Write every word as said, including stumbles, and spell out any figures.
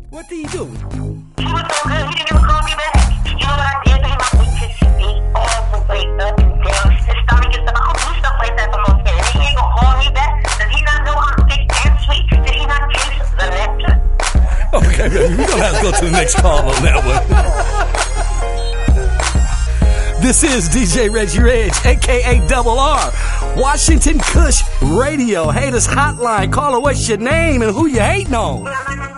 What did he do? He was so good, he didn't even call me back. You know what I did to him? I went to sleep all the way up and down. His stomach and stuff. I don't do stuff like that for no kid. He ain't gonna call me back. Does he not know I'm thick and sweet? Did he not taste the nectar? Okay, baby, we're gonna have to go to the next call on that one. This is D J Reggie Reg, a k a. Double R, Washington Kush Radio. Haters Hotline. Caller, what's your name and who you hating on?